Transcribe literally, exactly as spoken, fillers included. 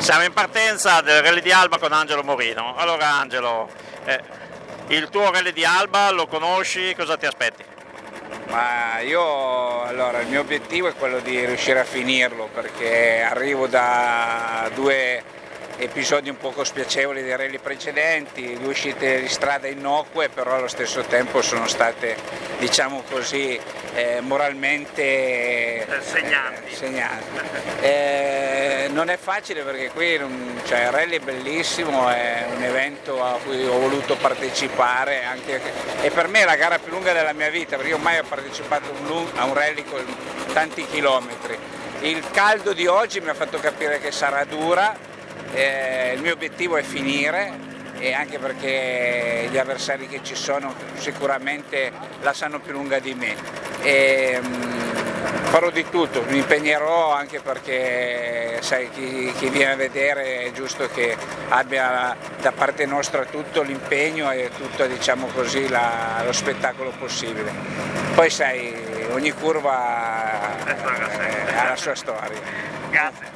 Siamo in partenza del Rally di Alba con Angelo Morino. Allora Angelo, eh, il tuo Rally di Alba lo conosci, cosa ti aspetti? Ma io, allora, il mio obiettivo è quello di riuscire a finirlo, perché arrivo da due episodi un poco spiacevoli dei rally precedenti, due uscite di strada innocue, però allo stesso tempo sono state, diciamo così, eh, moralmente segnanti. Eh, segnanti. Eh, non è facile perché qui cioè, il rally è bellissimo, è un evento a cui ho voluto partecipare anche, e per me è la gara più lunga della mia vita, perché io mai ho partecipato a un rally con tanti chilometri. Il caldo di oggi mi ha fatto capire che sarà dura. Eh, il mio obiettivo è finire, e anche perché gli avversari che ci sono sicuramente la sanno più lunga di me, e, mh, farò di tutto, mi impegnerò, anche perché sai, chi, chi viene a vedere è giusto che abbia da parte nostra tutto l'impegno e tutto, diciamo così, la, lo spettacolo possibile. Poi sai, ogni curva eh, ha la sua storia. Grazie.